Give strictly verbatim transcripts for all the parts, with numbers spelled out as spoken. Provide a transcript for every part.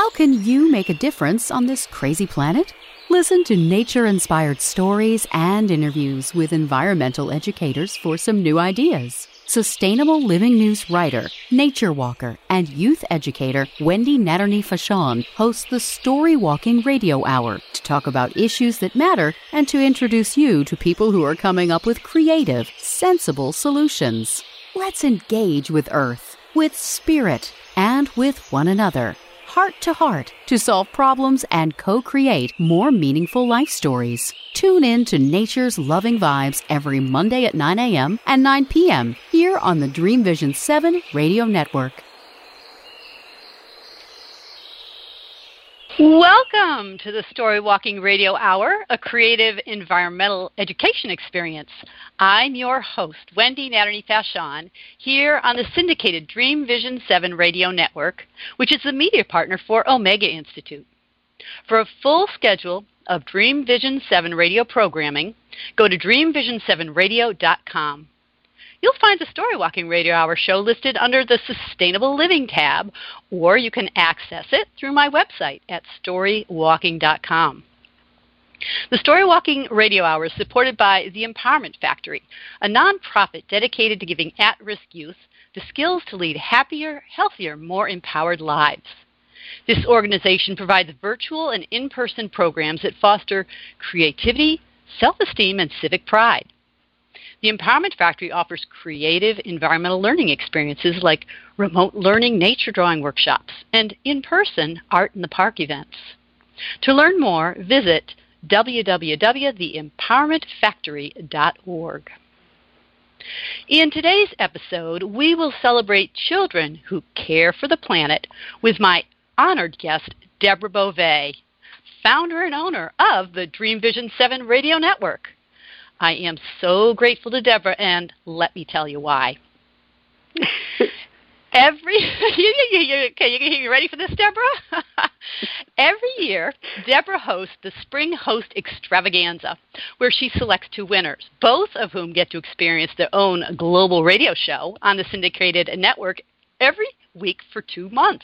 How can you make a difference on this crazy planet? Listen to nature-inspired stories and interviews with environmental educators for some new ideas. Sustainable Living News writer, nature walker, and youth educator Wendy Natterney-Fashon hosts the Story Walking Radio Hour to talk about issues that matter and to introduce you to people who are coming up with creative, sensible solutions. Let's engage with Earth, with Spirit, and with one another, heart to heart, to solve problems and co-create more meaningful life stories. Tune in to Nature's Loving Vibes every Monday at nine a.m. and nine p.m. here on the Dream Vision seven Radio Network. Welcome to the Story Walking Radio Hour, a creative environmental education experience. I'm your host, Wendy Natterney-Fashon, here on the syndicated Dream Vision seven Radio Network, which is the media partner for Omega Institute. For a full schedule of Dream Vision seven radio programming, go to dream vision seven radio dot com. You'll find the Story Walking Radio Hour show listed under the Sustainable Living tab, or you can access it through my website at story walking dot com. The Story Walking Radio Hour is supported by the Empowerment Factory, a nonprofit dedicated to giving at-risk youth the skills to lead happier, healthier, more empowered lives. This organization provides virtual and in-person programs that foster creativity, self-esteem, and civic pride. The Empowerment Factory offers creative environmental learning experiences like remote learning nature drawing workshops and in-person art in the park events. To learn more, visit w w w dot the empowerment factory dot org. In today's episode, we will celebrate children who care for the planet with my honored guest, Deborah Beauvais, founder and owner of the Dream Vision seven Radio Network. I am so grateful to Deborah, and let me tell you why. Every you, you, you, okay, you, you ready for this, Deborah? Every year, Deborah hosts the Spring Host Extravaganza, where she selects two winners, both of whom get to experience their own global radio show on the syndicated network every week for two months.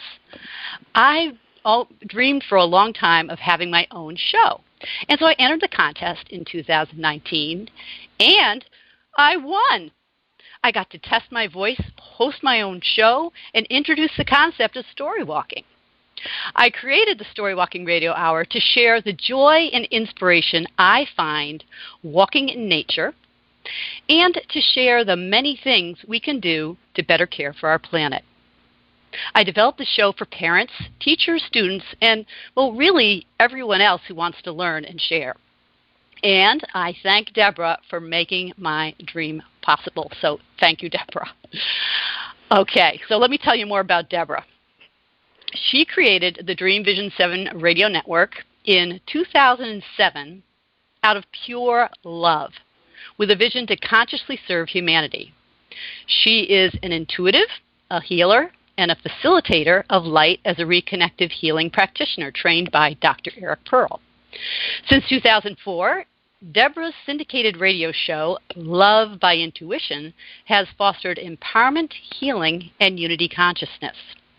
I all, dreamed for a long time of having my own show. And so I entered the contest in two thousand nineteen, and I won. I got to test my voice, host my own show, and introduce the concept of story walking. I created the Story Walking Radio Hour to share the joy and inspiration I find walking in nature, and to share the many things we can do to better care for our planet. I developed the show for parents, teachers, students, and, well, really everyone else who wants to learn and share. And I thank Deborah for making my dream possible. So thank you, Deborah. Okay, so let me tell you more about Deborah. She created the Dream Vision seven Radio Network in two thousand seven out of pure love, with a vision to consciously serve humanity. She is an intuitive, a healer, and a facilitator of light as a reconnective healing practitioner trained by Doctor Eric Pearl. Since two thousand four, Deborah's syndicated radio show, Love by Intuition, has fostered empowerment, healing, and unity consciousness.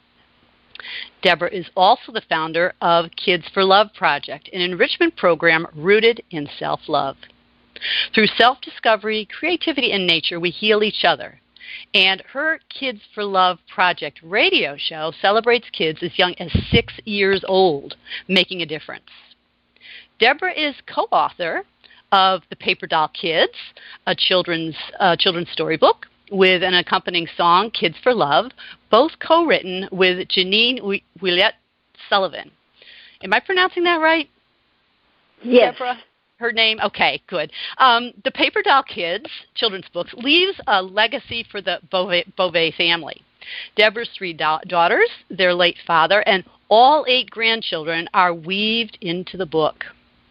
Deborah is also the founder of Kids for Love Project, an enrichment program rooted in self-love. Through self-discovery, creativity, and nature, we heal each other. And her Kids for Love Project radio show celebrates kids as young as six years old, making a difference. Deborah is co-author of The Paper Doll Kids, a children's, uh, children's storybook with an accompanying song, Kids for Love, both co-written with Janine Willette Sullivan. Am I pronouncing that right? Yes. Deborah? Her name? Okay, good. Um, the Paper Doll Kids children's books leaves a legacy for the Beauvais, Beauvais family. Deborah's three da- daughters, their late father, and all eight grandchildren are weaved into the book.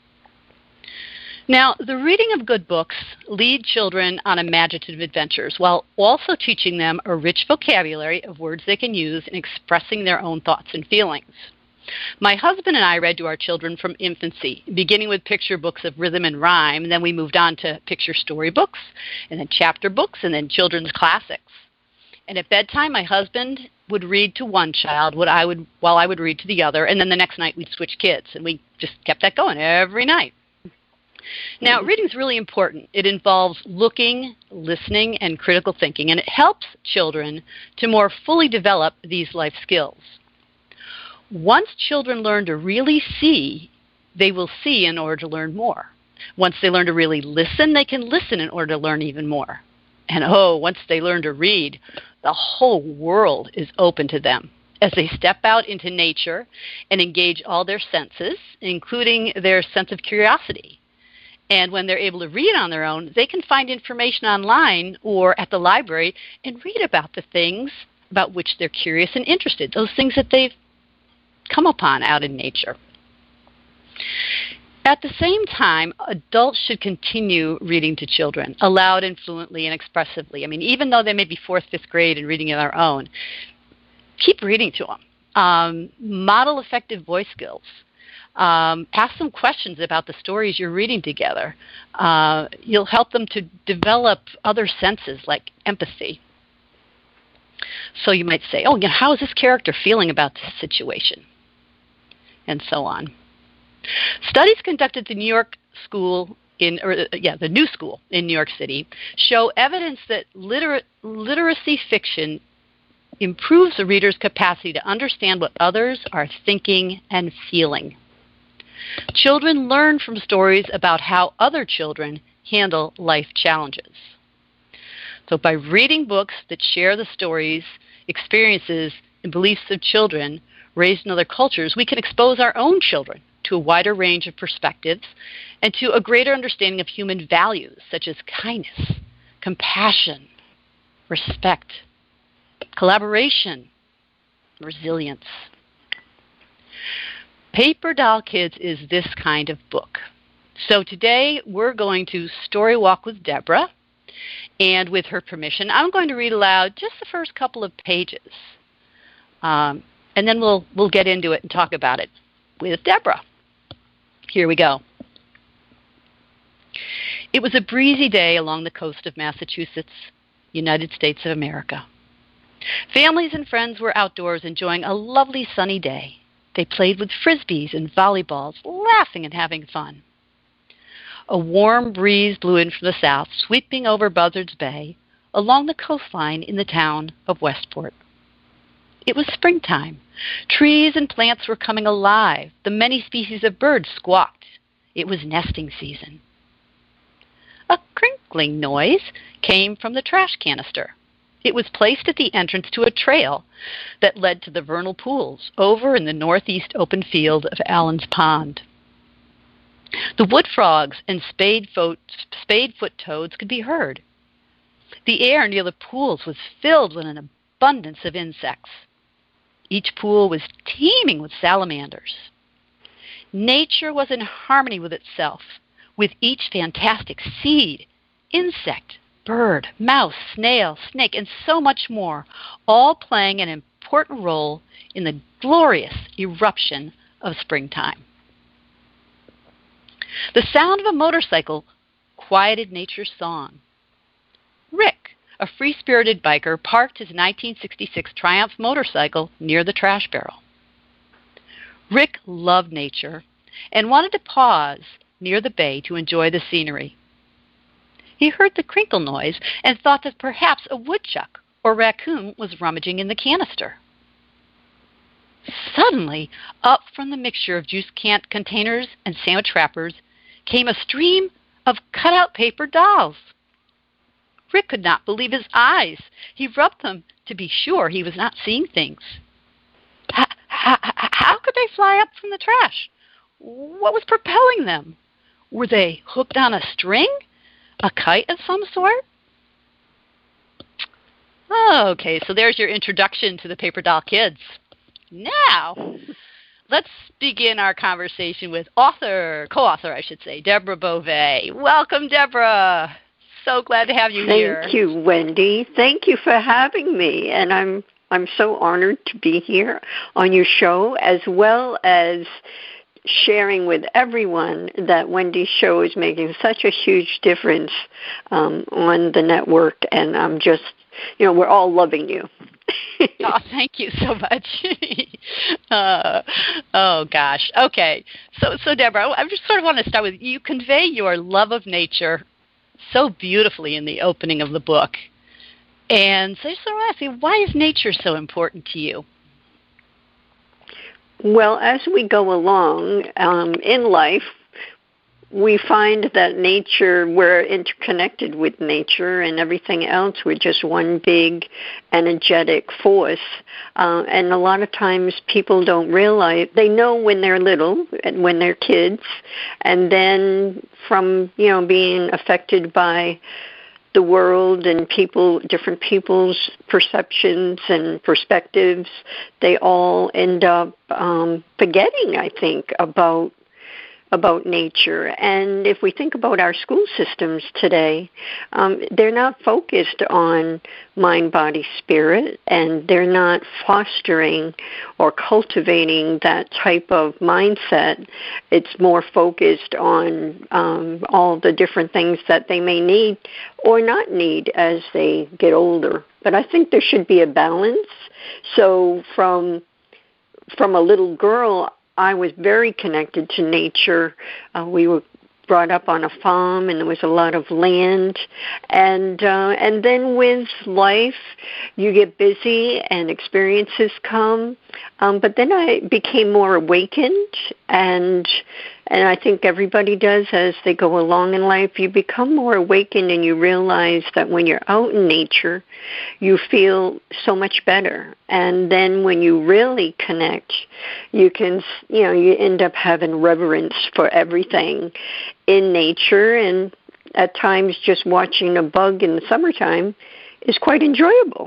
Now, the reading of good books lead children on imaginative adventures while also teaching them a rich vocabulary of words they can use in expressing their own thoughts and feelings. My husband and I read to our children from infancy, beginning with picture books of rhythm and rhyme, and then we moved on to picture storybooks, and then chapter books, and then children's classics. And at bedtime, my husband would read to one child what I would, while I would read to the other, and then the next night we'd switch kids, and we just kept that going every night. Now, reading is really important. It involves looking, listening, and critical thinking, and it helps children to more fully develop these life skills. Once children learn to really see, they will see in order to learn more. Once they learn to really listen, they can listen in order to learn even more. And oh, once they learn to read, the whole world is open to them as they step out into nature and engage all their senses, including their sense of curiosity. And when they're able to read on their own, they can find information online or at the library and read about the things about which they're curious and interested, those things that they've come upon out in nature. At the same time, adults should continue reading to children, aloud and fluently and expressively. I mean, even though they may be fourth, fifth grade and reading on their own, keep reading to them. Um, model effective voice skills. Um, ask them questions about the stories you're reading together. Uh, you'll help them to develop other senses like empathy. So you might say, oh, you know, how is this character feeling about this situation? And so on. Studies conducted at the New York School in, or, yeah, the New School in New York City show evidence that liter- literacy fiction improves the reader's capacity to understand what others are thinking and feeling. Children learn from stories about how other children handle life challenges. So by reading books that share the stories, experiences, and beliefs of children raised in other cultures, we can expose our own children to a wider range of perspectives and to a greater understanding of human values such as kindness, compassion, respect, collaboration, resilience. Paper Doll Kids is this kind of book. So today we're going to story walk with Deborah, and with her permission, I'm going to read aloud just the first couple of pages. Um, and then we'll, we'll get into it and talk about it with Deborah. Here we go. It was a breezy day along the coast of Massachusetts, United States of America. Families and friends were outdoors enjoying a lovely sunny day. They played with frisbees and volleyballs, laughing and having fun. A warm breeze blew in from the south, sweeping over Buzzards Bay, along the coastline in the town of Westport. It was springtime. Trees and plants were coming alive. The many species of birds squawked. It was nesting season. A crinkling noise came from the trash canister. It was placed at the entrance to a trail that led to the vernal pools over in the northeast open field of Allen's Pond. The wood frogs and spadefoot, spadefoot toads could be heard. The air near the pools was filled with an abundance of insects. Each pool was teeming with salamanders. Nature was in harmony with itself, with each fantastic seed, insect, bird, mouse, snail, snake, and so much more, all playing an important role in the glorious eruption of springtime. The sound of a motorcycle quieted nature's song. Rick, a free-spirited biker, parked his nineteen sixty-six Triumph motorcycle near the trash barrel. Rick loved nature and wanted to pause near the bay to enjoy the scenery. He heard the crinkle noise and thought that perhaps a woodchuck or raccoon was rummaging in the canister. Suddenly, up from the mixture of juice can containers and sandwich wrappers came a stream of cut-out paper dolls. Rick could not believe his eyes. He rubbed them to be sure he was not seeing things. How, how, how could they fly up from the trash? What was propelling them? Were they hooked on a string? A kite of some sort? Okay, so there's your introduction to the Paper Doll Kids. Now, let's begin our conversation with author, co-author, I should say, Deborah Beauvais. Welcome, Deborah. So glad to have you Thank here. Thank you, Wendy. Thank you for having me, and I'm I'm so honored to be here on your show, as well as sharing with everyone that Wendy's show is making such a huge difference um, on the network, and I'm just you know, we're all loving you. Oh, thank you so much. uh, oh, gosh. Okay. So, so Deborah, I just sort of want to start with, you convey your love of nature so beautifully in the opening of the book. And so I just want to ask you, why is nature so important to you? Well, as we go along um, in life, we find that nature, we're interconnected with nature, and everything else, we're just one big energetic force. Uh, and a lot of times people don't realize, they know when they're little and when they're kids, and then from, you know, being affected by the world and people, different people's perceptions and perspectives, they all end up um, forgetting, I think, about about nature. And if we think about our school systems today, um, they're not focused on mind, body, spirit, and they're not fostering or cultivating that type of mindset. It's more focused on um, all the different things that they may need or not need as they get older. But I think there should be a balance. So from from a little girl, I was very connected to nature. Uh, we were brought up on a farm, and there was a lot of land. And uh, and then with life, you get busy and experiences come. Um, but then I became more awakened, and and I think everybody does as they go along in life. You become more awakened, and you realize that when you're out in nature, you feel so much better. And then when you really connect, you can, you know, you end up having reverence for everything in nature. And at times, just watching a bug in the summertime is quite enjoyable.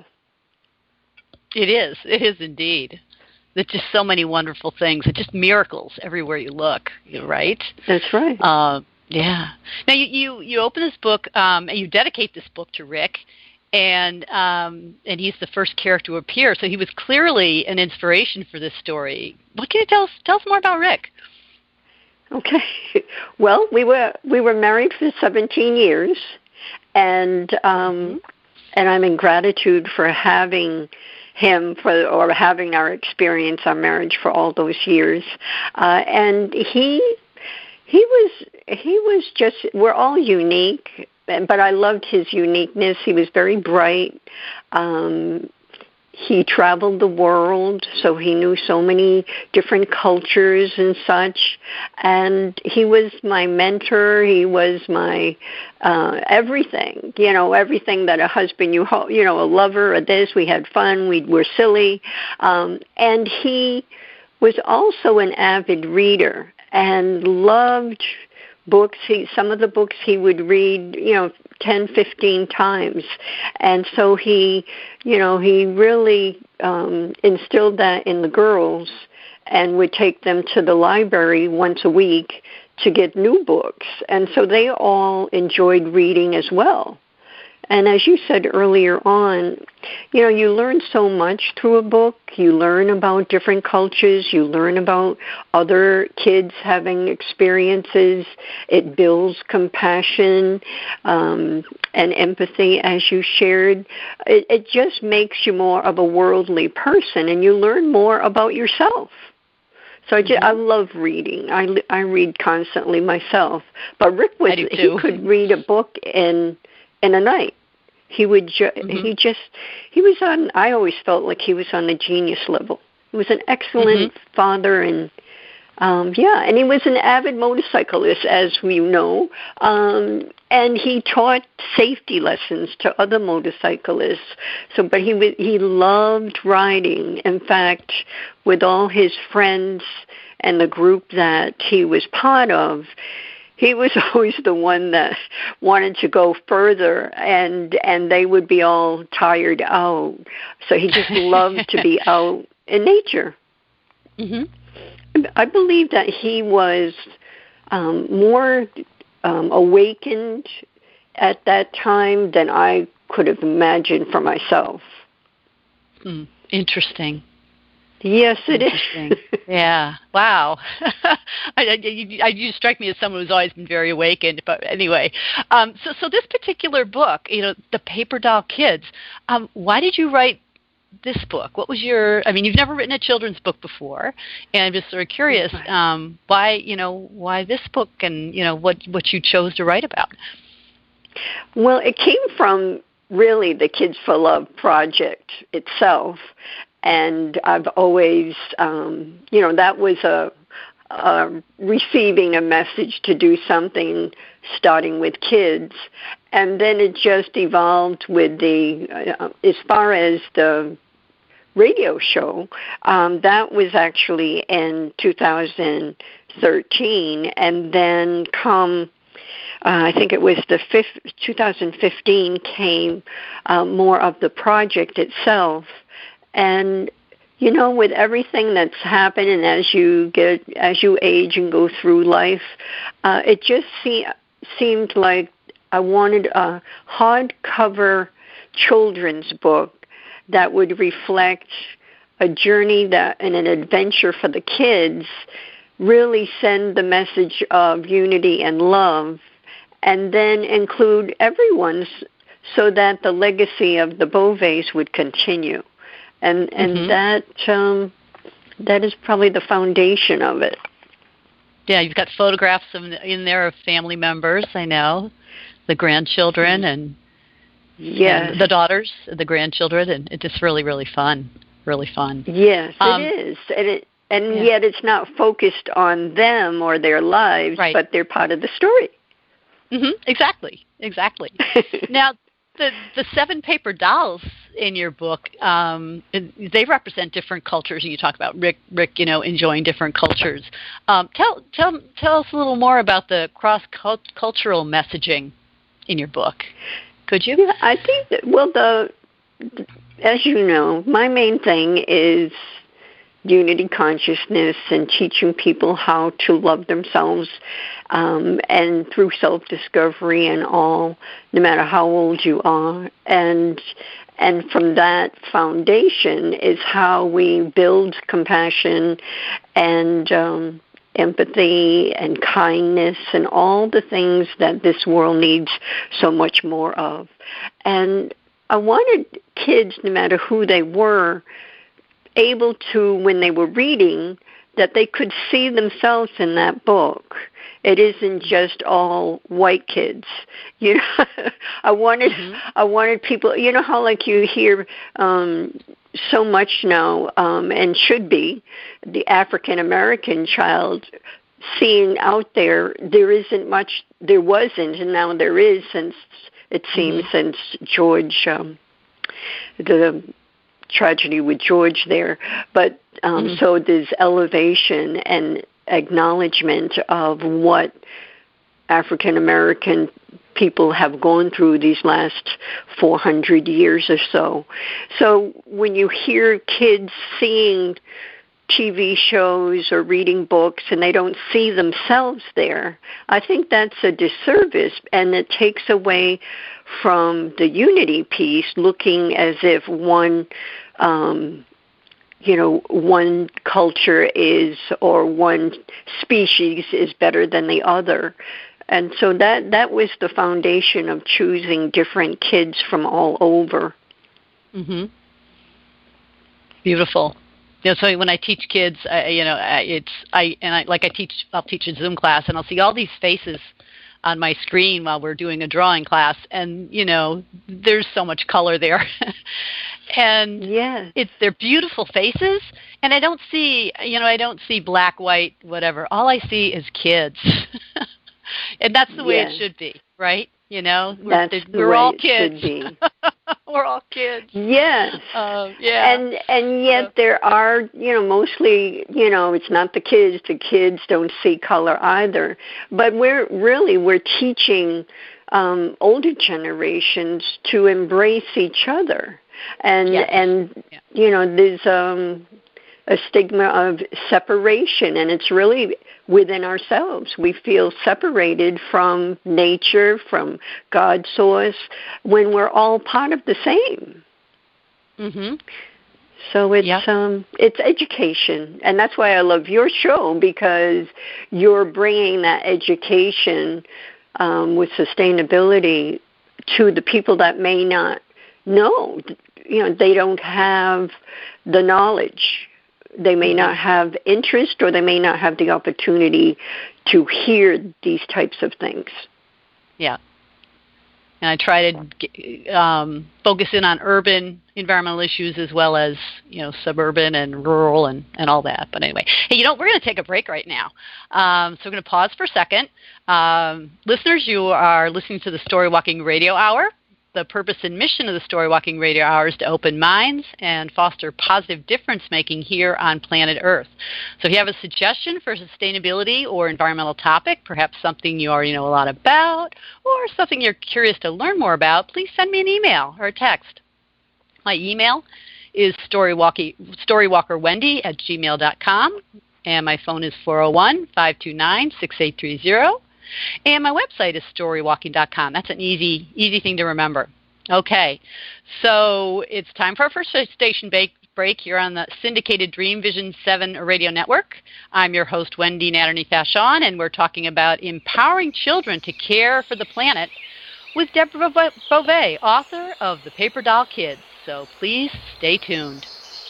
It is. It is indeed. There's just so many wonderful things. It's just miracles everywhere you look, right? That's right. Uh, yeah. Now, you, you, you open this book, um, and you dedicate this book to Rick, and um, and he's the first character to appear, so he was clearly an inspiration for this story. What can you tell us, tell us more about Rick? Okay. Well, we were we were married for seventeen years, and um, mm-hmm. and I'm in gratitude for having him for or having our experience, our marriage for all those years. Uh, and he he was he was just, we're all unique, but I loved his uniqueness. He was very bright. Um, he traveled the world, so he knew so many different cultures and such. And he was my mentor. He was my uh, everything, you know, everything that a husband, you ho- you know, a lover, or this. We had fun. We were silly. Um, and he was also an avid reader and loved books. He, some of the books he would read, you know, ten, fifteen times. And so he, you know, he really um, instilled that in the girls and would take them to the library once a week to get new books. And so they all enjoyed reading as well. And as you said earlier on, you know, you learn so much through a book. You learn about different cultures. You learn about other kids having experiences. It builds compassion um, and empathy, as you shared. It, it just makes you more of a worldly person, and you learn more about yourself. So I, just, I love reading. I, I read constantly myself. But Rick was he could read a book in in a night. He would ju- mm-hmm. he just he was on. I always felt like he was on the genius level. He was an excellent mm-hmm. father, and um, yeah, and he was an avid motorcyclist, as we know. Um, and he taught safety lessons to other motorcyclists. So, but he was, he loved riding. In fact, with all his friends and the group that he was part of, he was always the one that wanted to go further, and and they would be all tired out. So he just loved to be out in nature. Mm-hmm. I believe that he was um, more um, awakened at that time than I could have imagined for myself. Hmm. Interesting. Yes, it is. Yeah. Wow. I, I, you, you strike me as someone who's always been very awakened. But anyway, um, so so this particular book, you know, The Paper Doll Kids. Um, why did you write this book? What was your? I mean, you've never written a children's book before, and I'm just sort of curious um, why, you know, why this book, and you know, what what you chose to write about. Well, it came from really the Kids for Love project itself. And I've always, um, you know, that was a, a receiving a message to do something starting with kids. And then it just evolved with the, uh, as far as the radio show, um, that was actually in two thousand thirteen. And then come, uh, I think it was the fifth, two thousand fifteen came uh, more of the project itself. And, you know, with everything that's happened and as you get, as you age and go through life, uh, it just se- seemed like I wanted a hardcover children's book that would reflect a journey that and an adventure for the kids, really send the message of unity and love, and then include everyone's so that the legacy of the Boves would continue. And and mm-hmm. that um, that is probably the foundation of it. Yeah, you've got photographs of, in there of family members, I know, the grandchildren and, yes. and the daughters, the grandchildren, and it's just really, really fun, really fun. Yes, um, it is. And, it, and yeah. yet it's not focused on them or their lives, right. but they're part of the story. Mm-hmm. Exactly, exactly. Now, the the seven paper dolls in your book, um, they represent different cultures. You talk about Rick, Rick, you know, enjoying different cultures. Um, tell tell tell us a little more about the cross cultural messaging in your book. Could you? Yeah, I think that, well, the as you know, my main thing is unity consciousness and teaching people how to love themselves, um, and through self-discovery and all, no matter how old you are. And and from that foundation is how we build compassion and um, empathy and kindness and all the things that this world needs so much more of. And I wanted kids, no matter who they were, able to, when they were reading, that they could see themselves in that book. It isn't just all white kids. You know, I wanted, mm-hmm. I wanted people. You know how like you hear um, so much now, um, and should be, the African American child seeing out there. There isn't much. There wasn't, and now there is. Since it seems mm-hmm. since George, um, the tragedy with George there, but um, mm-hmm. so there's elevation and acknowledgement of what African American people have gone through these last four hundred years or so. So when you hear kids seeing T V shows or reading books and they don't see themselves there, I think that's a disservice, and it takes away from the unity piece, looking as if one, um, you know, one culture is or one species is better than the other. And so that, that was the foundation of choosing different kids from all over. Mm-hmm. Beautiful. You know, so when I teach kids, I, you know, it's I and I like I teach. I'll teach a Zoom class, and I'll see all these faces on my screen while we're doing a drawing class, and you know, there's so much color there, and yes. it's they're beautiful faces, and I don't see, you know, I don't see black, white, whatever. All I see is kids, and that's the way yes. it should be, right? You know, we're, that's the we're way all it kids. should be. We're all kids. Yes. Uh, yeah. And and yet uh, there are, you know, mostly, you know, it's not the kids. The kids don't see color either. But we're really, we're teaching um, older generations to embrace each other. And, yes. and yeah. you know, there's um, a stigma of separation, and it's really within ourselves. We feel separated from nature, from God's source, when we're all part of the same. Mm-hmm. So it's yep. um, it's education, and that's why I love your show, because you're bringing that education um, with sustainability to the people that may not know. You know, they don't have the knowledge. They may not have interest, or they may not have the opportunity to hear these types of things. Yeah. And I try to um, focus in on urban environmental issues as well as, you know, suburban and rural and, and all that. But anyway, hey, you know, we're going to take a break right now. Um, so we're going to pause for a second. Um, listeners, you are listening to the Story Walking Radio Hour. The purpose and mission of the Story Walking Radio Hour is to open minds and foster positive difference-making here on planet Earth. So if you have a suggestion for sustainability or environmental topic, perhaps something you already know a lot about, or something you're curious to learn more about, please send me an email or a text. My email is storywalkerwendy at gmail dot com, and my phone is four oh one, five two nine, six eight three zero. And my website is story walking dot com. That's an easy, easy thing to remember. Okay, so it's time for our first station break here on the syndicated Dream Vision seven radio network. I'm your host, Wendy Natterney-Fashon, and we're talking about empowering children to care for the planet with Deborah Beauvais, author of The Paper Doll Kids. So please stay tuned.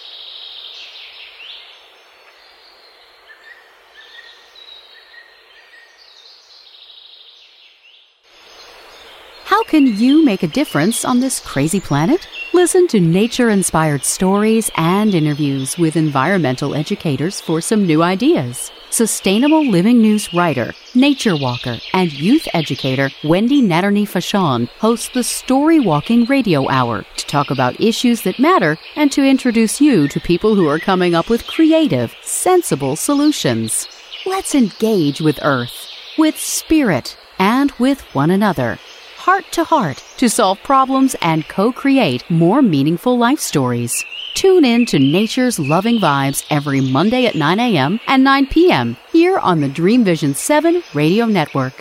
How can you make a difference on this crazy planet? Listen to nature-inspired stories and interviews with environmental educators for some new ideas. Sustainable Living News writer, nature walker, and youth educator Wendy Natterney-Fashon hosts the Story Walking Radio Hour to talk about issues that matter and to introduce you to people who are coming up with creative, sensible solutions. Let's engage with Earth, with Spirit, and with one another, heart to heart, to solve problems and co-create more meaningful life stories. Tune in to Nature's Loving Vibes every Monday at nine a.m. and nine p.m. here on the Dream Vision seven radio network.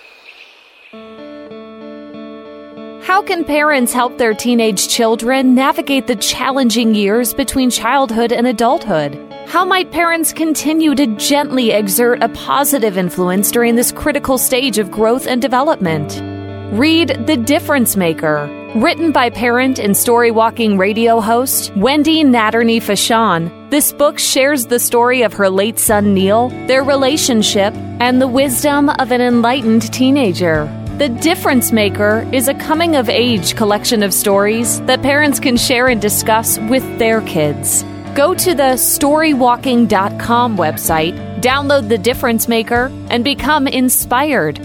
How can parents help their teenage children navigate the challenging years between childhood and adulthood? How might parents continue to gently exert a positive influence during this critical stage of growth and development? Read The Difference Maker, written by parent and Story Walking radio host Wendy Natterney-Fashon. This book shares the story of her late son Neil, their relationship, and the wisdom of an enlightened teenager. The Difference Maker is a coming-of-age collection of stories that parents can share and discuss with their kids. Go to the story walking dot com website, download The Difference Maker, and become inspired.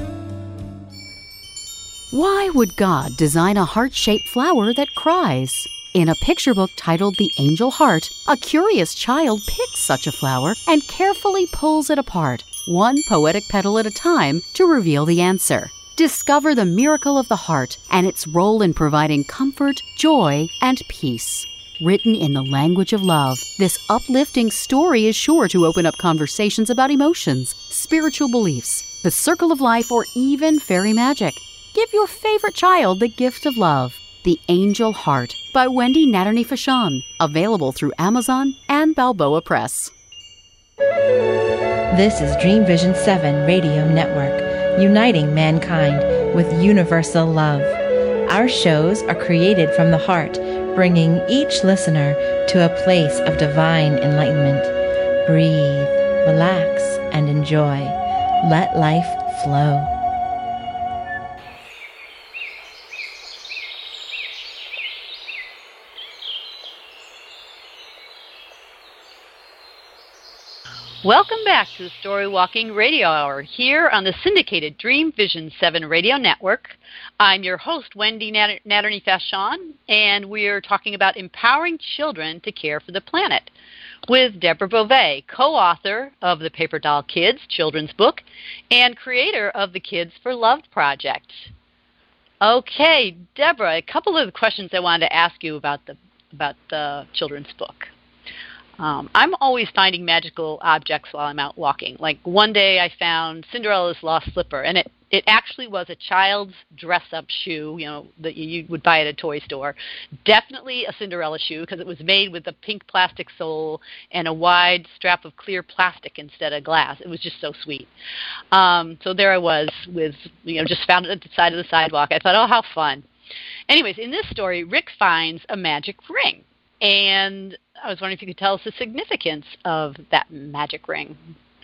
Why would God design a heart-shaped flower that cries? In a picture book titled The Angel Heart, a curious child picks such a flower and carefully pulls it apart, one poetic petal at a time, to reveal the answer. Discover the miracle of the heart and its role in providing comfort, joy, and peace. Written in the language of love, this uplifting story is sure to open up conversations about emotions, spiritual beliefs, the circle of life, or even fairy magic. Give your favorite child the gift of love. The Angel Heart by Wendy Natterney-Fashon. Available through Amazon and Balboa Press. This is Dream Vision seven Radio Network, uniting mankind with universal love. Our shows are created from the heart, bringing each listener to a place of divine enlightenment. Breathe, relax, and enjoy. Let life flow. Welcome back to the Story Walking Radio Hour here on the syndicated Dream Vision seven radio network. I'm your host, Wendy Natterney-Fashon, and we're talking about empowering children to care for the planet with Deborah Beauvais, co-author of the Paper Doll Kids children's book and creator of the Kids for Love project. Okay, Deborah, a couple of questions I wanted to ask you about the about the children's book. Um, I'm always finding magical objects while I'm out walking. Like one day I found Cinderella's lost slipper, and it It actually was a child's dress-up shoe, you know, that you would buy at a toy store. Definitely a Cinderella shoe because it was made with a pink plastic sole and a wide strap of clear plastic instead of glass. It was just so sweet. Um, so there I was with, you know, just found it at the side of the sidewalk. I thought, oh, how fun. Anyways, in this story, Rick finds a magic ring. And I was wondering if you could tell us the significance of that magic ring.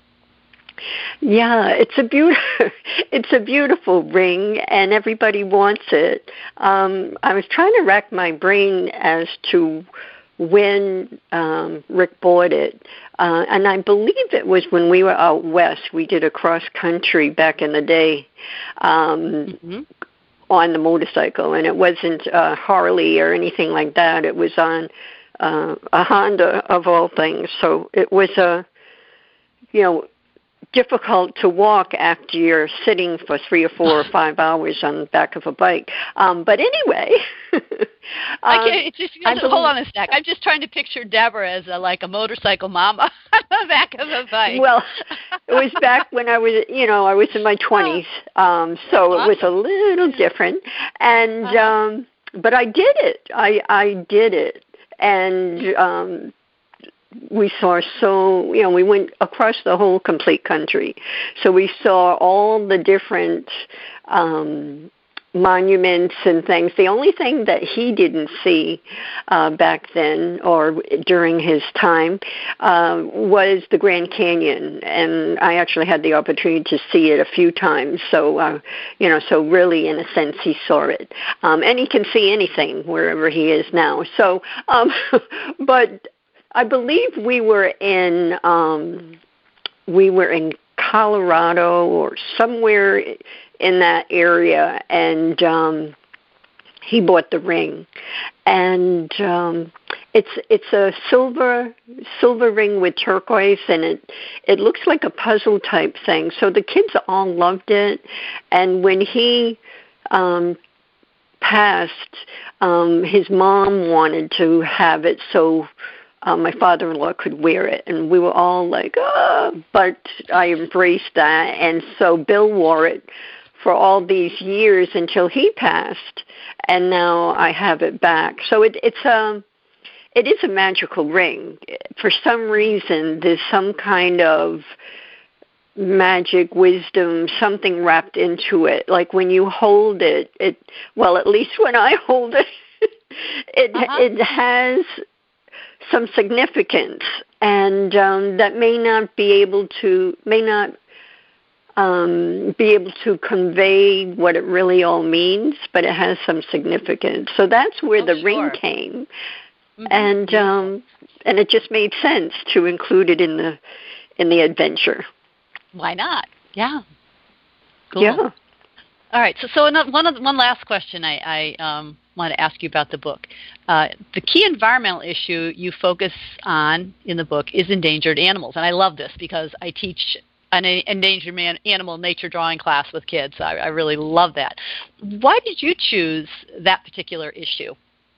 Yeah, it's a beautiful, it's a beautiful ring, and everybody wants it. Um, I was trying to rack my brain as to when um, Rick bought it, uh, and I believe it was when we were out west. We did a cross country back in the day um, mm-hmm. on the motorcycle, and it wasn't uh, Harley or anything like that. It was on uh, a Honda of all things. So it was a, you know. difficult to walk after you're sitting for three or four or five hours on the back of a bike. Um, but anyway, um, I can't, it's just, you know, hold on a sec. I'm just trying to picture Deborah as a, like a motorcycle mama on the back of a bike. Well, it was back when I was, you know, I was in my twenties, um, so it was a little different. And um, but I did it. I I did it, and. Um, We saw so, you know, we went across the whole complete country. So we saw all the different um, monuments and things. The only thing that he didn't see uh, back then or during his time uh, was the Grand Canyon. And I actually had the opportunity to see it a few times. So, uh, you know, so really, in a sense, he saw it. Um, and he can see anything wherever he is now. So, um, but... I believe we were in um, we were in Colorado or somewhere in that area, and um, he bought the ring, and um, it's it's a silver silver ring with turquoise, and it it looks like a puzzle type thing. So the kids all loved it, and when he um, passed, um, his mom wanted to have it so. Um, my father-in-law could wear it, and we were all like, oh, but I embraced that, and so Bill wore it for all these years until he passed, and now I have it back. So it, it's a, it is a magical ring. For some reason, there's some kind of magic wisdom, something wrapped into it. Like when you hold it, it well, at least when I hold it, it uh-huh. it has some significance, and um, that may not be able to may not um, be able to convey what it really all means, but it has some significance. So that's where oh, the sure. ring came, mm-hmm. and um, and it just made sense to include it in the in the adventure. Why not? Yeah. Cool. Yeah. All right. So, so another, one of, one last question I, I um, want to ask you about the book. Uh, the key environmental issue you focus on in the book is endangered animals, and I love this because I teach an endangered man, animal nature drawing class with kids. I, I really love that. Why did you choose that particular issue?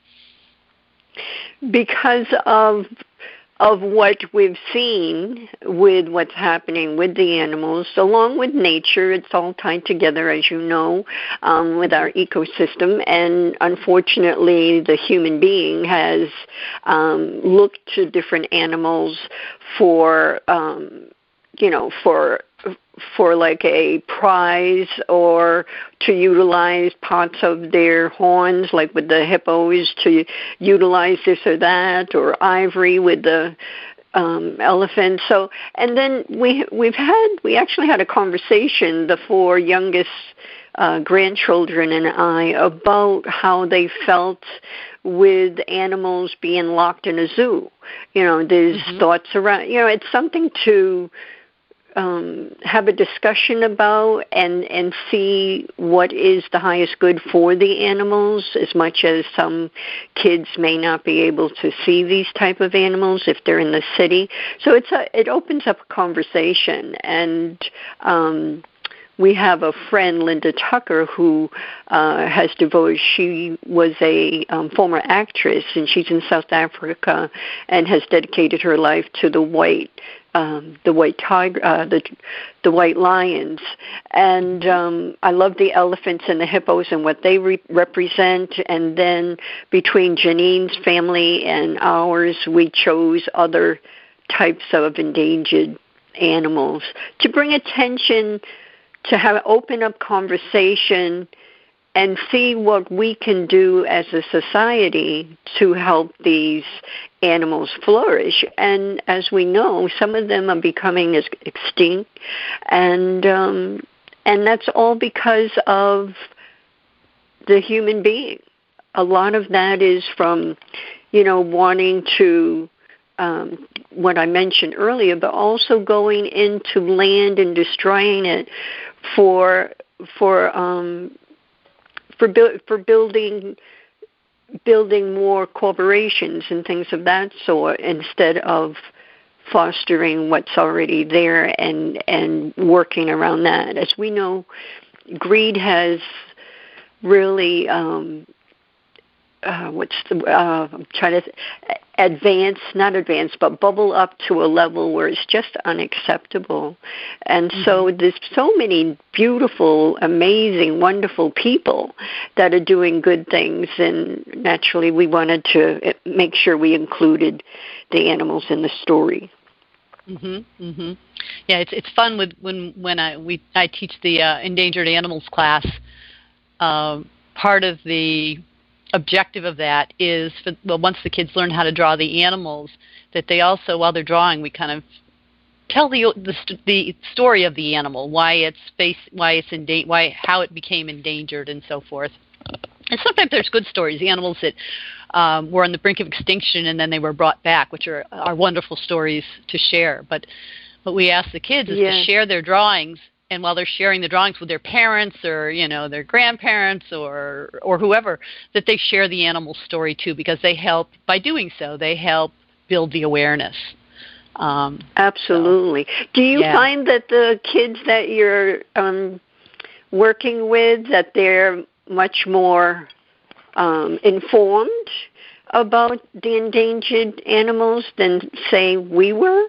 Because of of what we've seen with what's happening with the animals, along with nature. It's all tied together, as you know, um, with our ecosystem. And unfortunately, the human being has um, looked to different animals for, um, you know, for for like a prize, or to utilize parts of their horns, like with the hippos, to utilize this or that, or ivory with the um, elephant. So, and then we we've had we actually had a conversation, the four youngest uh, grandchildren and I, about how they felt with animals being locked in a zoo. You know, there's mm-hmm. thoughts around. You know, it's something to Um, have a discussion about and, and see what is the highest good for the animals, as much as some kids may not be able to see these type of animals if they're in the city. So it's a, it opens up a conversation, and um, we have a friend, Linda Tucker, who uh, has devoted, she was a um, former actress, and she's in South Africa and has dedicated her life to the white Um, the white tiger, uh, the the white lions, and um, I love the elephants and the hippos and what they re- represent. And then between Janine's family and ours, we chose other types of endangered animals to bring attention, to have open up conversation, and see what we can do as a society to help these animals flourish. And as we know, some of them are becoming as extinct, and um, and that's all because of the human being. A lot of that is from, you know, wanting to, um, what I mentioned earlier, but also going into land and destroying it for for um, for bu- for building. building more corporations and things of that sort instead of fostering what's already there and and working around that. As we know, greed has really um, uh, what's the uh, I'm trying to advance, not advance, but bubble up to a level where it's just unacceptable. And mm-hmm. so there's so many beautiful, amazing, wonderful people that are doing good things, and naturally we wanted to make sure we included the animals in the story. Mhm. Mhm. Yeah, it's it's fun with when when I we I teach the uh, endangered animals class. Uh, part of the objective of that is, for, well, once the kids learn how to draw the animals, that they also, while they're drawing, we kind of tell the the, the story of the animal, why it's face, why it's in da- why how it became endangered, and so forth. And sometimes there's good stories, the animals that um, were on the brink of extinction and then they were brought back, which are are wonderful stories to share. But what we ask the kids is yes. to share their drawings. And while they're sharing the drawings with their parents or, you know, their grandparents or or whoever, that they share the animal story too, because they help, by doing so, they help build the awareness. Um, Absolutely. So, Do you yeah. find that the kids that you're um, working with, that they're much more um, informed about the endangered animals than, say, we were?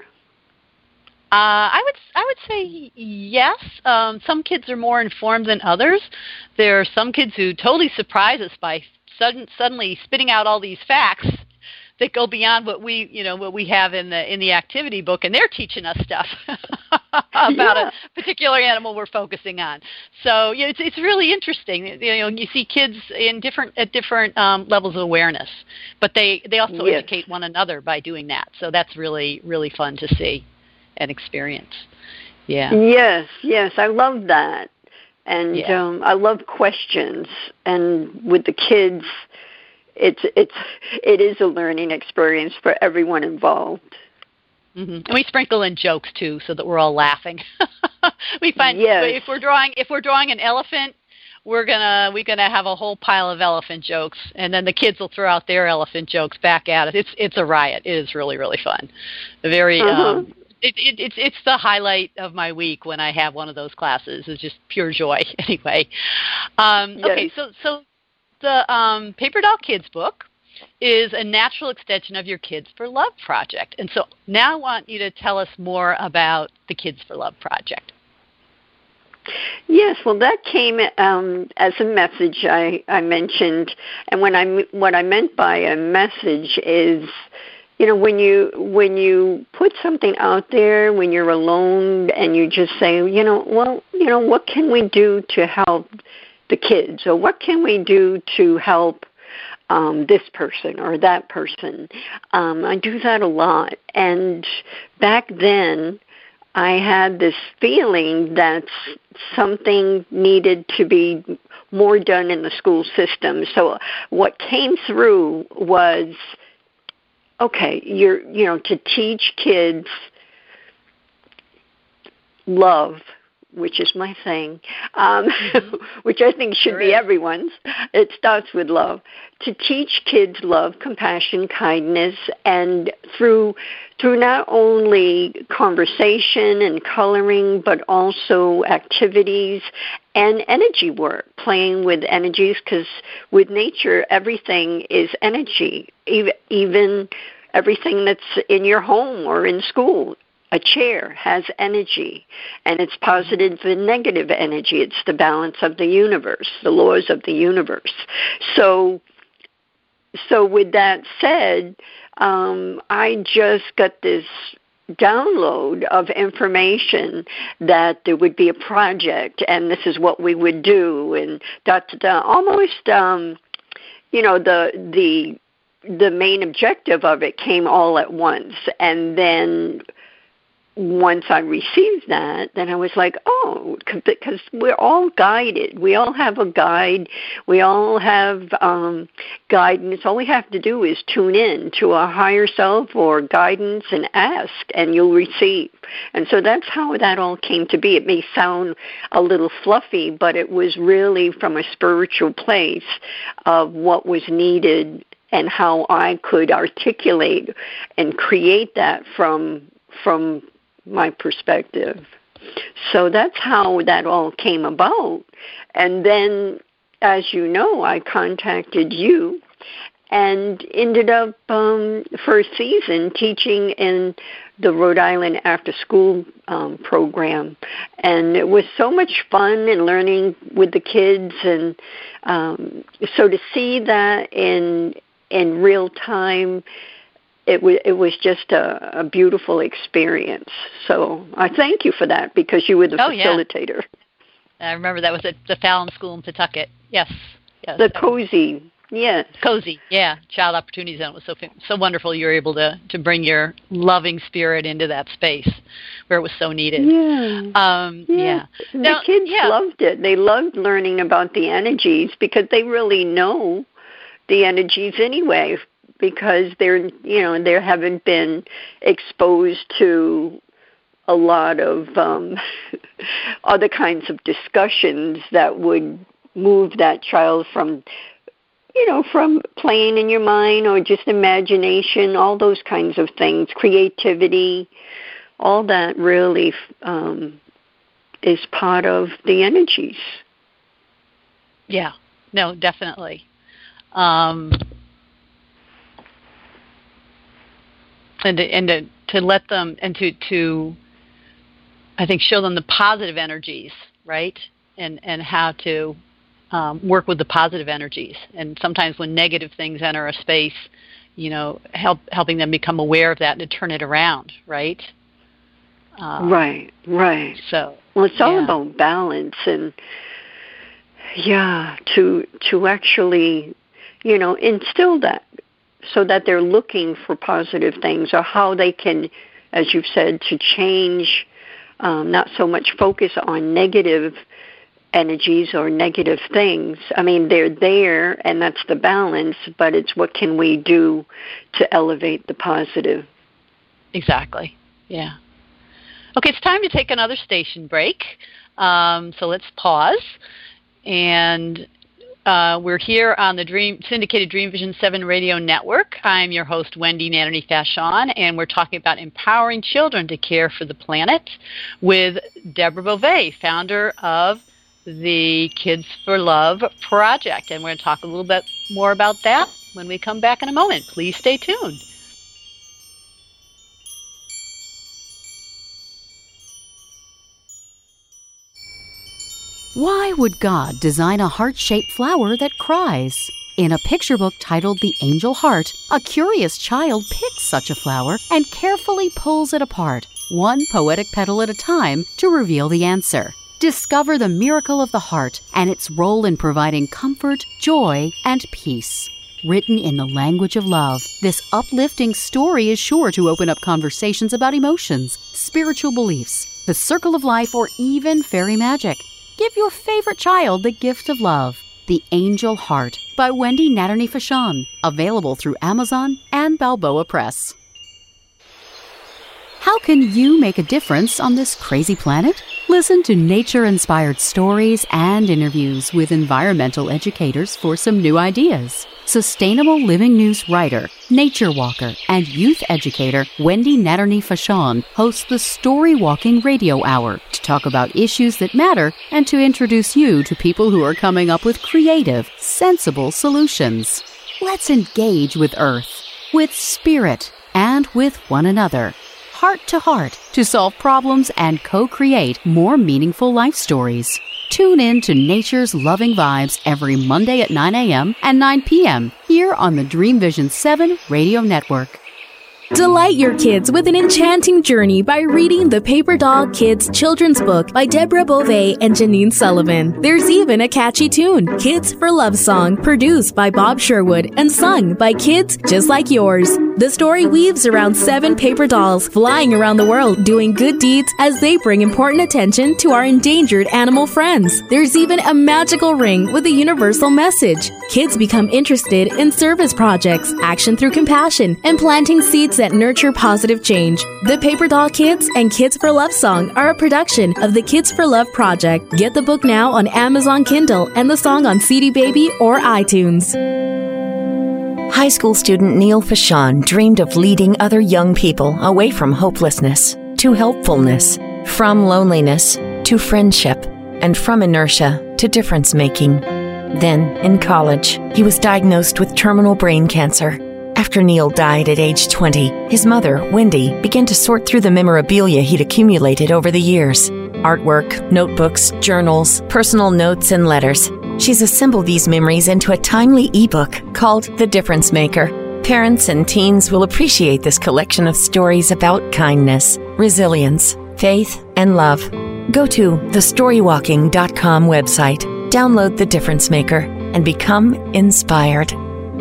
Uh, I would I would say yes. Um, some kids are more informed than others. There are some kids who totally surprise us by sudden, suddenly spitting out all these facts that go beyond what we you know what we have in the in the activity book, and they're teaching us stuff about yeah. a particular animal we're focusing on. So you know, it's it's really interesting. You know, you see kids in different at different um, levels of awareness, but they they also yes. educate one another by doing that. So that's really really fun to see and experience. Yeah. Yes, yes, I love that. And yeah. um, I love questions. And with the kids, it's it's it is a learning experience for everyone involved. Mm-hmm. And we sprinkle in jokes too, so that we're all laughing. we find yes. if we're drawing if we're drawing an elephant, we're gonna we're gonna have a whole pile of elephant jokes, and then the kids will throw out their elephant jokes back at us. It's it's a riot. It is really really fun. Very. Uh-huh. Um, It, it, it's it's the highlight of my week when I have one of those classes. It's just pure joy. Anyway, um, yes. okay. So so the um, Paper Doll Kids book is a natural extension of your Kids for Love project, and so now I want you to tell us more about the Kids for Love project. Yes, well, that came um, as a message I, I mentioned, and when I what I meant by a message is, you know, when you when you put something out there, when you're alone and you just say, you know, well, you know, what can we do to help the kids, or what can we do to help um, this person or that person? Um, I do that a lot. And back then, I had this feeling that something needed to be more done in the school system. So what came through was, okay, you're, you know, to teach kids love, which is my thing, um, mm-hmm. which I think should sure be is. everyone's. It starts with love. To teach kids love, compassion, kindness, and through through not only conversation and coloring, but also activities and energy work, playing with energies, because with nature, everything is energy, even, even everything that's in your home or in school. A chair has energy, and it's positive and negative energy. It's the balance of the universe, the laws of the universe. So, so with that said, um, I just got this download of information that there would be a project, and this is what we would do, and da da da. Almost, um, you know, the the the main objective of it came all at once, and then once I received that, then I was like, oh, because we're all guided. We all have a guide. We all have um, guidance. All we have to do is tune in to our higher self or guidance and ask, and you'll receive. And so that's how that all came to be. It may sound a little fluffy, but it was really from a spiritual place of what was needed and how I could articulate and create that from from my perspective. So that's how that all came about. And then, as you know, I contacted you and ended up um, for a season teaching in the Rhode Island After School um, program. And it was so much fun and learning with the kids. And um, so to see that in in real time, It was it was just a, a beautiful experience. So I thank you for that, because you were the oh, facilitator. Yeah. I remember that was at the Fallon School in Pawtucket. Yes. yes. The Cozy, yes. Cozy, yeah. Child Opportunity Zone was so so wonderful. You were able to, to bring your loving spirit into that space where it was so needed. Yeah. Um, yeah. yeah. The now, kids yeah. loved it. They loved learning about the energies, because they really know the energies anyway, because they're, you know, they haven't been exposed to a lot of um, other kinds of discussions that would move that child from, you know, from playing in your mind or just imagination, all those kinds of things, creativity, all that really um, is part of the energies. Yeah, no, definitely. Um And to, and to, to let them, and to, to, I think, show them the positive energies, right? And and how to um, work with the positive energies. And sometimes when negative things enter a space, you know, help helping them become aware of that and to turn it around, right? Um, right, right. So, well, it's all yeah. about balance, and yeah, to to actually, you know, instill that, so that they're looking for positive things, or how they can, as you've said, to change, um, not so much focus on negative energies or negative things. I mean, they're there, and that's the balance, but it's what can we do to elevate the positive. Exactly, yeah. Okay, it's time to take another station break, um, so let's pause. And Uh, we're here on the Dream syndicated Dream Vision seven radio network. I'm your host, Wendy Nannity Fashawn, and we're talking about empowering children to care for the planet with Deborah Beauvais, founder of the Kids for Love project. And we're going to talk a little bit more about that when we come back in a moment. Please stay tuned. Why would God design a heart-shaped flower that cries? In a picture book titled The Angel Heart, a curious child picks such a flower and carefully pulls it apart, one poetic petal at a time, to reveal the answer. Discover the miracle of the heart and its role in providing comfort, joy, and peace. Written in the language of love, this uplifting story is sure to open up conversations about emotions, spiritual beliefs, the circle of life, or even fairy magic. Give your favorite child the gift of love. The Angel Heart by Wendy Nannity Fashawn. Available through Amazon and Balboa Press. How can you make a difference on this crazy planet? Listen to nature-inspired stories and interviews with environmental educators for some new ideas. Sustainable Living News writer, nature walker, and youth educator Wendy Natterney-Fashon hosts the Story Walking Radio Hour to talk about issues that matter and to introduce you to people who are coming up with creative, sensible solutions. Let's engage with Earth, with Spirit, and with one another, heart to heart, to solve problems and co-create more meaningful life stories. Tune in to Nature's Loving Vibes every Monday at nine a.m. and nine p.m. here on the Dream Vision seven Radio Network. Delight your kids with an enchanting journey by reading the Paper Doll Kids children's book by Deborah Beauvais and Janine Sullivan. There's even a catchy tune, Kids for Love Song, produced by Bob Sherwood and sung by kids just like yours. The story weaves around seven paper dolls flying around the world doing good deeds as they bring important attention to our endangered animal friends. There's even a magical ring with a universal message. Kids become interested in service projects, action through compassion, and planting seeds that nurture positive change. The Paper Doll Kids and Kids for Love Song are a production of the Kids for Love Project. Get the book now on Amazon Kindle and the song on C D Baby or iTunes. High school student Neil Fashon dreamed of leading other young people away from hopelessness to helpfulness, from loneliness to friendship, and from inertia to difference making. Then, in college, he was diagnosed with terminal brain cancer. After Neil died at age twenty, his mother, Wendy, began to sort through the memorabilia he'd accumulated over the years. Artwork, notebooks, journals, personal notes, and letters. She's assembled these memories into a timely ebook called The Difference Maker. Parents and teens will appreciate this collection of stories about kindness, resilience, faith, and love. Go to the story walking dot com website, download The Difference Maker, and become inspired.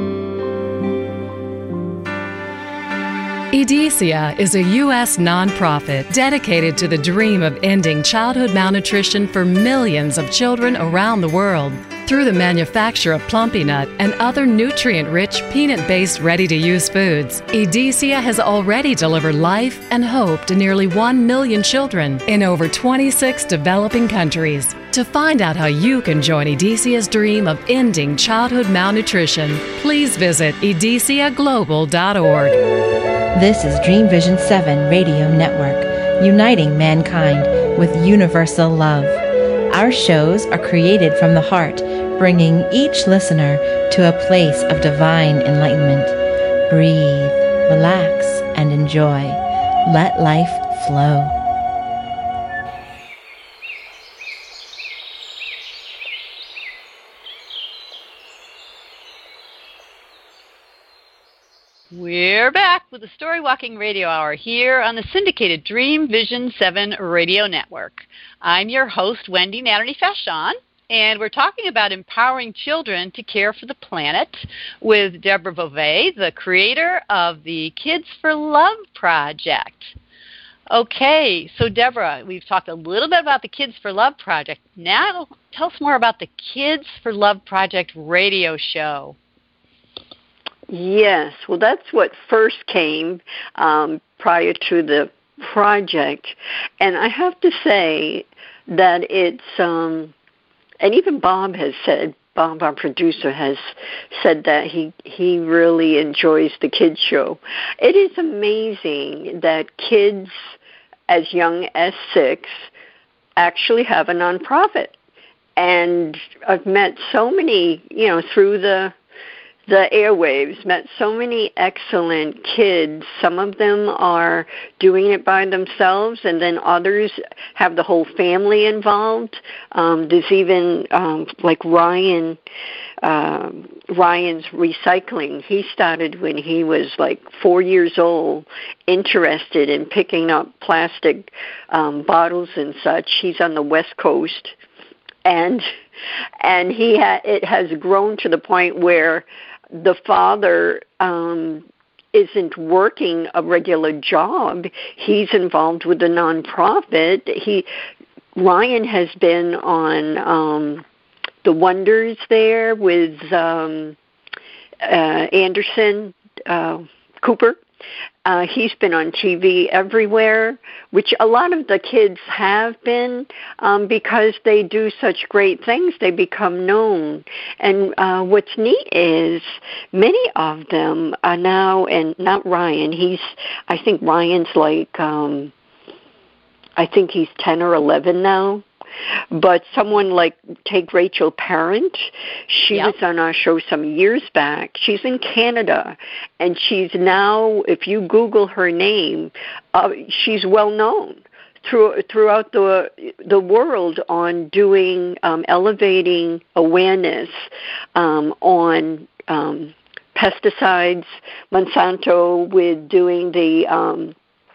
Edesia is a U S nonprofit dedicated to the dream of ending childhood malnutrition for millions of children around the world. Through the manufacture of Plumpy Nut and other nutrient-rich, peanut-based, ready-to-use foods, Edesia has already delivered life and hope to nearly one million children in over twenty-six developing countries. To find out how you can join Edesia's dream of ending childhood malnutrition, please visit edesia global dot org. This is Dream Vision seven Radio Network, uniting mankind with universal love. Our shows are created from the heart, bringing each listener to a place of divine enlightenment. Breathe, relax, and enjoy. Let life flow. We're back with the Story Walking Radio Hour here on the syndicated Dream Vision seven Radio Network. I'm your host, Wendy Natterney-Fashon, and we're talking about empowering children to care for the planet with Deborah Beauvais, the creator of the Kids for Love Project. Okay, so Deborah, we've talked a little bit about the Kids for Love Project. Now tell us more about the Kids for Love Project radio show. Yes, well, that's what first came um, prior to the project. And I have to say that it's, um, and even Bob has said, Bob, our producer, has said that he, he really enjoys the kids show. It is amazing that kids as young as six actually have a nonprofit. And I've met so many, you know, through the the airwaves, met so many excellent kids. Some of them are doing it by themselves, and then others have the whole family involved. Um, there's even um, like Ryan, uh, Ryan's Recycling. He started when he was like four years old, interested in picking up plastic um, bottles and such. He's on the West Coast, and and he ha- it has grown to the point where the father um, isn't working a regular job. He's involved with a nonprofit. He Ryan has been on um, the Wonders there with um, uh, Anderson uh, Cooper. Uh, he's been on T V everywhere, which a lot of the kids have been um, because they do such great things. They become known. And uh, what's neat is many of them are now, and not Ryan, he's, I think Ryan's like, um, I think he's ten or eleven now. But someone like, take Rachel Parent, she yep. was on our show some years back. She's in Canada, and she's now, if you Google her name, uh, she's well known through, throughout the the world on doing, um, elevating awareness um, on um, pesticides, Monsanto with doing the, um,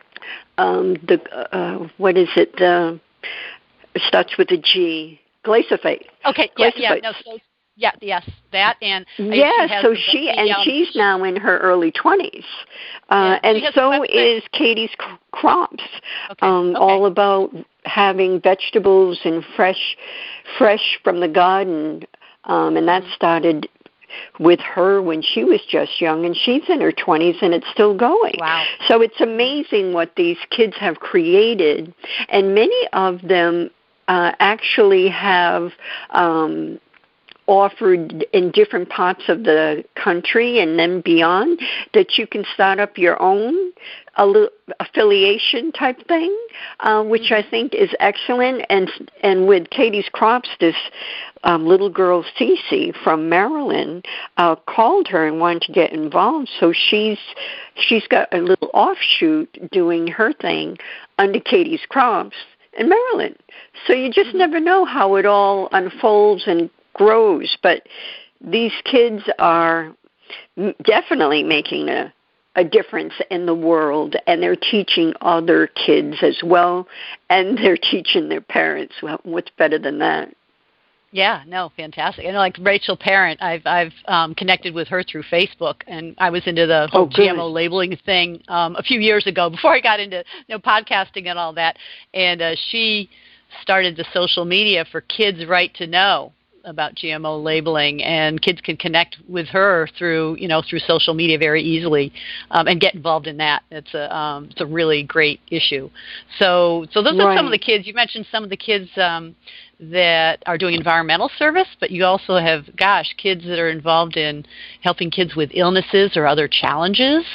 um, the uh, what is it, the... It starts with a G. Glyphosate. Okay. Yeah. Yeah. No. So, yeah. Yes. That and yeah. So she the, and um, she's now in her early twenties, uh, yeah, and so is Katie's Crops. Okay. Um, okay. All about having vegetables and fresh, fresh from the garden, um, and that started with her when she was just young, and she's in her twenties, and it's still going. Wow. So it's amazing what these kids have created, and many of them uh, actually have um, offered in different parts of the country and then beyond that you can start up your own a little affiliation type thing, uh, which I think is excellent. And and with Katie's Crops, this um, little girl, Cece from Maryland, uh, called her and wanted to get involved. So she's she's got a little offshoot doing her thing under Katie's Crops in Maryland. So you just never know how it all unfolds and grows. But these kids are definitely making a a difference in the world, and they're teaching other kids as well, and they're teaching their parents. Well, what's better than that? Yeah, no, fantastic. And like Rachel Parent, I've I've um, connected with her through Facebook, and I was into the whole oh, G M O labeling thing um, a few years ago before I got into you know podcasting and all that. And uh, she started the social media for Kids Right to Know about G M O labeling, and kids can connect with her through, you know, through social media very easily, um, and get involved in that. It's a, um, it's a really great issue. So, so those right. are some of the kids. You mentioned some of the kids um, that are doing environmental service, but you also have, gosh, kids that are involved in helping kids with illnesses or other challenges.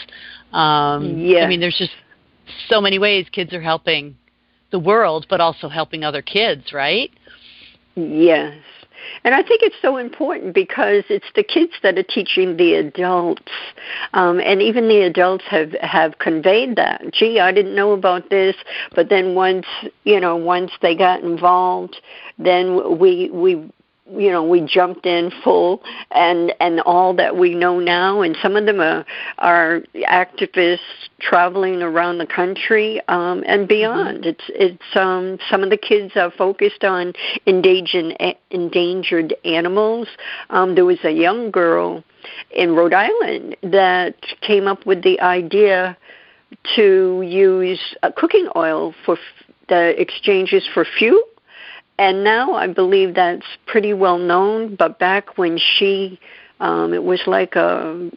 Um, yeah. I mean, there's just so many ways kids are helping the world, but also helping other kids, right? Yes. And I think it's so important because it's the kids that are teaching the adults, um, and even the adults have, have conveyed that. Gee, I didn't know about this, but then once you know, once they got involved, then we we you know we jumped in full, and and all that we know now. And some of them are are activists traveling around the country um, and beyond. Mm-hmm. It's it's um, some of the kids are focused on endangered endangered animals. Um, there was a young girl in Rhode Island that came up with the idea to use uh, cooking oil for f- the exchanges for fuel. And now I believe that's pretty well known. But back when she, um, it was like a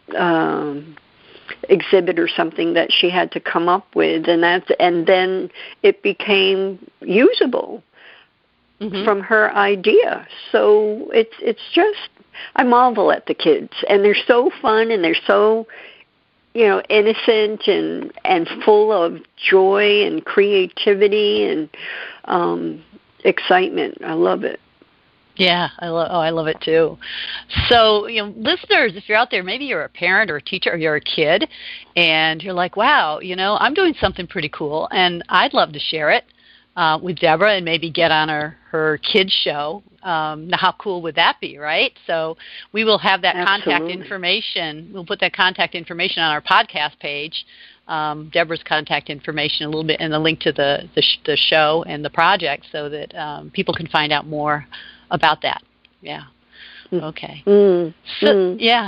um, exhibit or something that she had to come up with, and that's and then it became usable mm-hmm. from her idea. So it's it's just I marvel at the kids, and they're so fun, and they're so you know innocent and and full of joy and creativity and. Um, excitement. I love it. Yeah, I love. Oh, I love it too. So, you know, listeners, if you're out there, maybe you're a parent or a teacher or you're a kid, and you're like, "Wow, you know, I'm doing something pretty cool, and I'd love to share it uh, with Deborah and maybe get on her her kids show." Um, now, how cool would that be, right? So, we will have that Absolutely. contact information. We'll put that contact information on our podcast page. Um, Deborah's contact information a little bit, and the link to the the, sh- the show and the project, so that um, people can find out more about that. Yeah. Okay. Mm. So mm. yeah.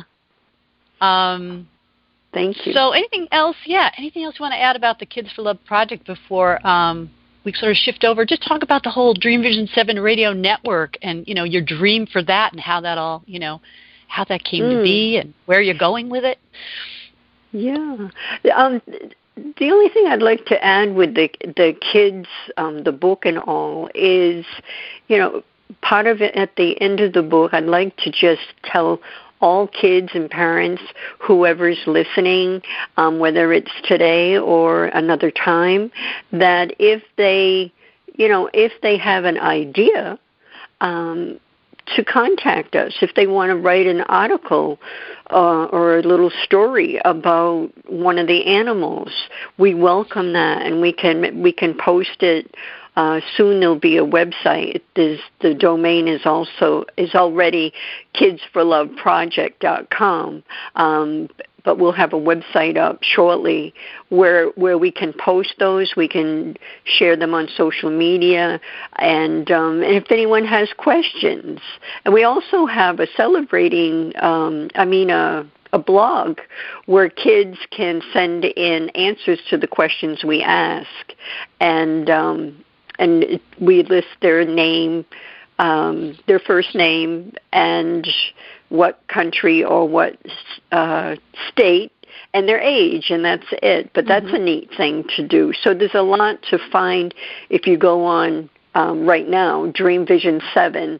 Um, Thank you. So anything else? Yeah. Anything else you want to add about the Kids for Love project before um, we sort of shift over? Just talk about the whole Dream Vision seven radio network, and you know your dream for that, and how that all you know how that came mm. to be, and where you're going with it. Yeah. Um, the only thing I'd like to add with the the kids, um, the book and all, is, you know, part of it at the end of the book, I'd like to just tell all kids and parents, whoever's listening, um, whether it's today or another time, that if they, you know, if they have an idea, um, to contact us if they want to write an article uh, or a little story about one of the animals. We welcome that, and we can we can post it. Uh, soon there'll be a website. There's, the domain is also is already kids for love project dot com. Um, but we'll have a website up shortly where where we can post those. We can share them on social media, and um, and if anyone has questions, and we also have a celebrating. Um, I mean a. a blog where kids can send in answers to the questions we ask, and um, and we list their name, um, their first name, and what country or what uh, state, and their age, and that's it. But that's mm-hmm. a neat thing to do. So there's a lot to find if you go on um, right now, Dream Vision seven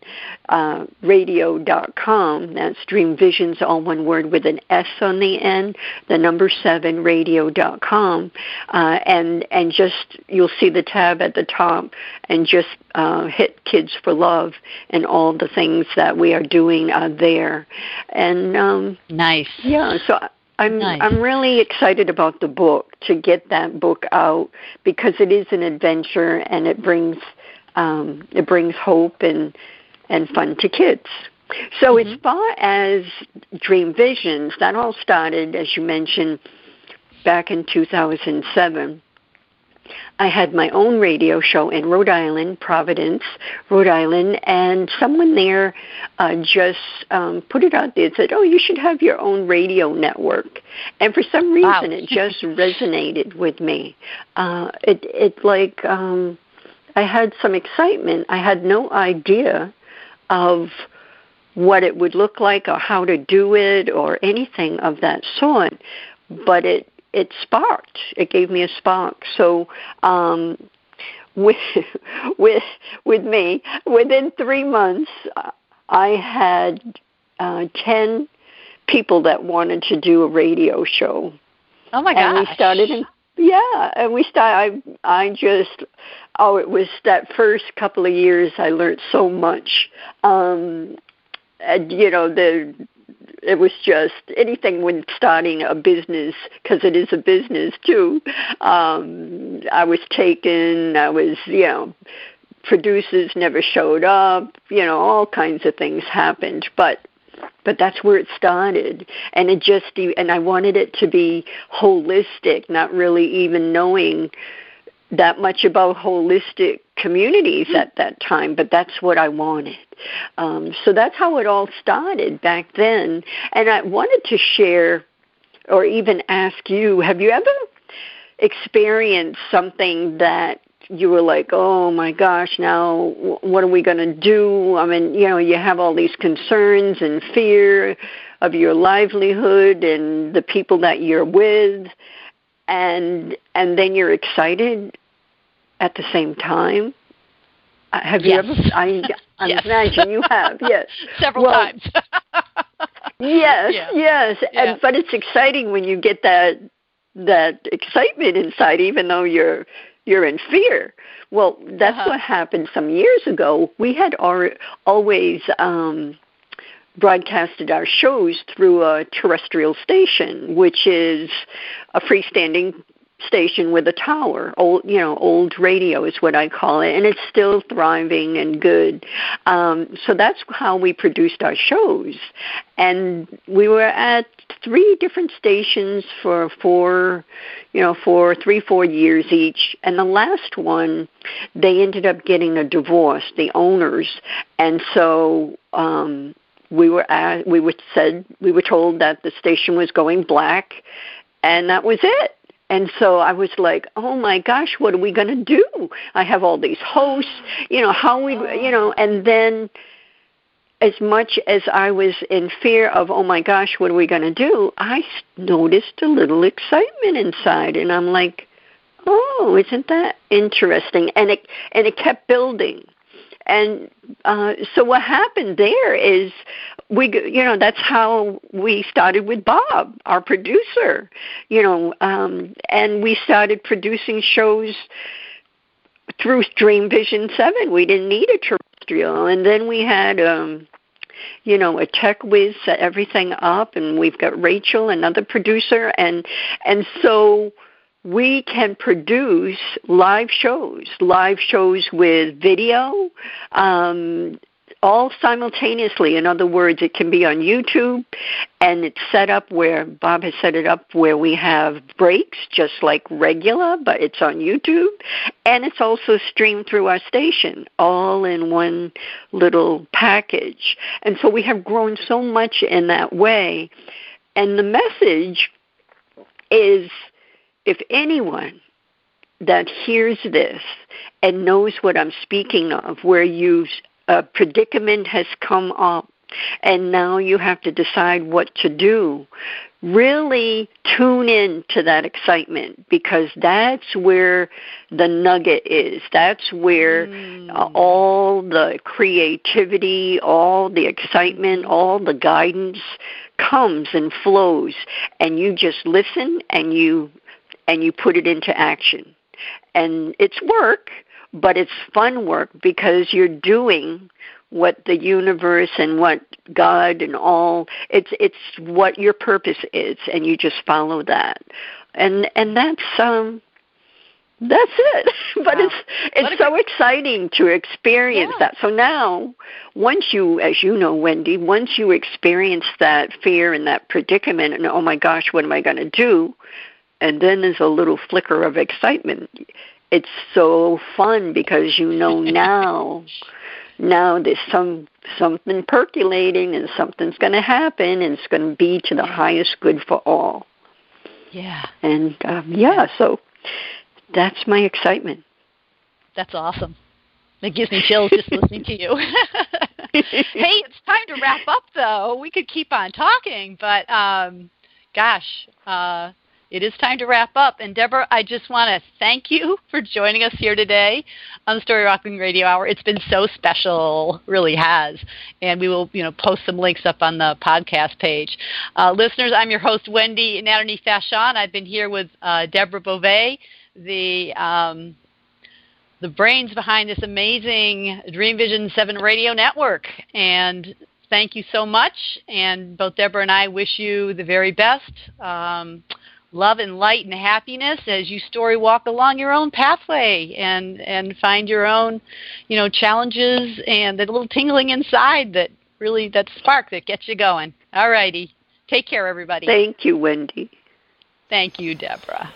radio dot com. That's Dream Visions, all one word with an S on the end, the number seven radio dot com. Uh, and, and just, you'll see the tab at the top, and just uh, hit Kids for Love, and all the things that we are doing uh, there. And um, nice. Yeah, so I'm nice. I'm really excited about the book, to get that book out, because it is an adventure, and it brings um, it brings hope and and fun to kids. So mm-hmm. as far as Dream Visions, that all started, as you mentioned, back in two thousand seven. I had my own radio show in Rhode Island, Providence, Rhode Island, and someone there uh, just um, put it out there and said, oh, you should have your own radio network. And for some reason, wow. it just resonated with me. Uh, it, it like, um, I had some excitement. I had no idea of what it would look like or how to do it or anything of that sort, but it it sparked. It gave me a spark. So um, with with with me, within three months, I had uh, ten people that wanted to do a radio show. Oh my gosh! And we started in yeah, and we started. I I just oh, it was that first couple of years. I learned so much. Um, and, you know the. It was just anything when starting a business, because it is a business too. Um, I was taken, I was, you know, producers never showed up, you know, all kinds of things happened. But but that's where it started. And it just, and I wanted it to be holistic, not really even knowing that much about holistic communities at that time, but that's what I wanted. Um, so that's how it all started back then. And I wanted to share, or even ask you, have you ever experienced something that you were like, oh my gosh, now what are we going to do? I mean, you know, you have all these concerns and fear of your livelihood and the people that you're with, and and then you're excited at the same time. Have yes. you ever? I, I yes. imagine you have. Yes, several well, times. yes, yeah. yes, yeah. and but it's exciting when you get that that excitement inside, even though you're you're in fear. Well, that's uh-huh. what happened some years ago. We had al- always um, broadcasted our shows through a terrestrial station, which is a freestanding station with a tower, old, you know, old radio is what I call it, and it's still thriving and good. Um, so that's how we produced our shows, and we were at three different stations for four, you know, for three, four years each. And the last one, they ended up getting a divorce, the owners, and so um, we were at, we were said we were told that the station was going black, and that was it. And so I was like, oh, my gosh, what are we going to do? I have all these hosts, you know, how we, you know, and then as much as I was in fear of, oh my gosh, what are we going to do? I noticed a little excitement inside, and I'm like, oh, isn't that interesting? And it and it kept building. And uh, so what happened there is, we, you know, that's how we started with Bob, our producer, you know, um, and we started producing shows through Dream Vision seven. We didn't need a terrestrial. And then we had, um, you know, a tech whiz set everything up, and we've got Rachel, another producer, and and so we can produce live shows, live shows with video, um, all simultaneously. In other words, it can be on YouTube, and it's set up where, Bob has set it up where we have breaks, just like regular, but it's on YouTube, and it's also streamed through our station, all in one little package. And so we have grown so much in that way, and the message is, if anyone that hears this and knows what I'm speaking of, where you a predicament has come up and now you have to decide what to do, really tune in to that excitement, because that's where the nugget is. That's where mm. uh, all the creativity, all the excitement, all the guidance comes and flows, and you just listen and you and you put it into action. And it's work, but it's fun work, because you're doing what the universe and what God and all, it's it's what your purpose is, and you just follow that. And and that's um that's it. But wow. it's it's so good. Exciting to experience yeah. that. So now, once you, as you know, Wendy, once you experience that fear and that predicament, and oh my gosh, what am I going to do? And then there's a little flicker of excitement. It's so fun, because you know now, now there's some something percolating, and something's going to happen, and it's going to be to the yeah. highest good for all. Yeah. And um, yeah, so that's my excitement. That's awesome. It gives me chills just listening to you. Hey, it's time to wrap up, though. We could keep on talking, but um, gosh. Uh, It is time to wrap up. And, Deborah, I just want to thank you for joining us here today on the Story Walking Radio Hour. It's been so special, really has. And we will, you know, post some links up on the podcast page. Uh, listeners, I'm your host, Wendy Natterney-Fashon. I've been here with uh, Deborah Bové, the um, the brains behind this amazing Dream Vision seven radio network. And thank you so much. And both Deborah and I wish you the very best. Um, love and light and happiness as you story walk along your own pathway and, and find your own, you know, challenges and that little tingling inside that really, that spark that gets you going. All righty. Take care, everybody. Thank you, Wendy. Thank you, Deborah.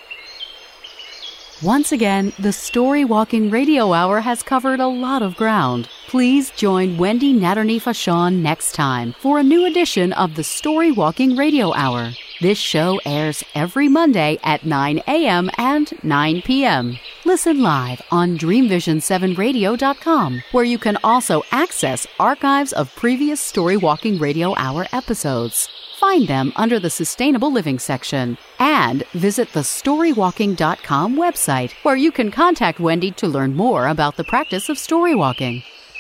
Once again, the Story Walking Radio Hour has covered a lot of ground. Please join Wendy Natterney-Fashon next time for a new edition of the Story Walking Radio Hour. This show airs every Monday at nine a.m. and nine p.m. Listen live on dream vision seven radio dot com, where you can also access archives of previous Story Walking Radio Hour episodes. Find them under the Sustainable Living section. And visit the story walking dot com website, where you can contact Wendy to learn more about the practice of story walking.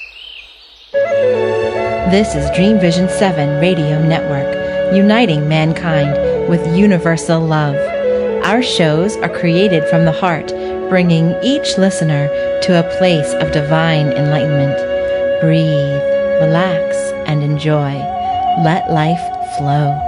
This is Dream Vision seven Radio Network, uniting mankind with universal love. Our shows are created from the heart, bringing each listener to a place of divine enlightenment. Breathe, relax, and enjoy. Let life flow.